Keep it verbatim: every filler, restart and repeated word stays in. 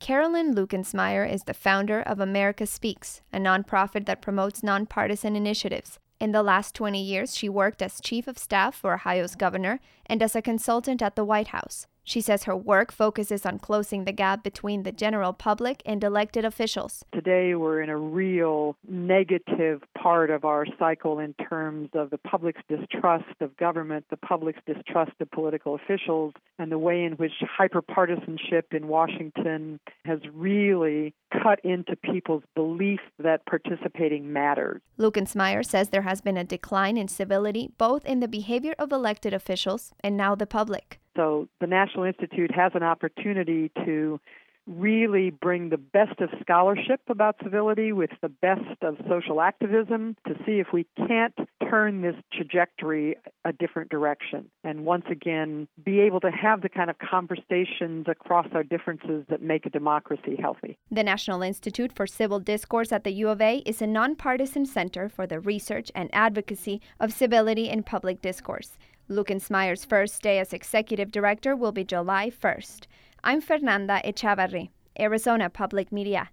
Carolyn Lukensmeyer is the founder of America Speaks, a nonprofit that promotes nonpartisan initiatives. In the last twenty years, she worked as chief of staff for Ohio's governor and as a consultant at the White House. She says her work focuses on closing the gap between the general public and elected officials. Today, we're in a real negative part of our cycle in terms of the public's distrust of government, the public's distrust of political officials, and the way in which hyperpartisanship in Washington has really cut into people's belief that participating matters. Lukensmeyer says there has been a decline in civility both in the behavior of elected officials and now the public. So the National Institute has an opportunity to really bring the best of scholarship about civility with the best of social activism to see if we can't turn this trajectory a different direction and once again be able to have the kind of conversations across our differences that make a democracy healthy. The National Institute for Civil Discourse at the U of A is a nonpartisan center for the research and advocacy of civility in public discourse. Lukensmeyer's first day as executive director will be July first. I'm Fernanda Echavarri, Arizona Public Media.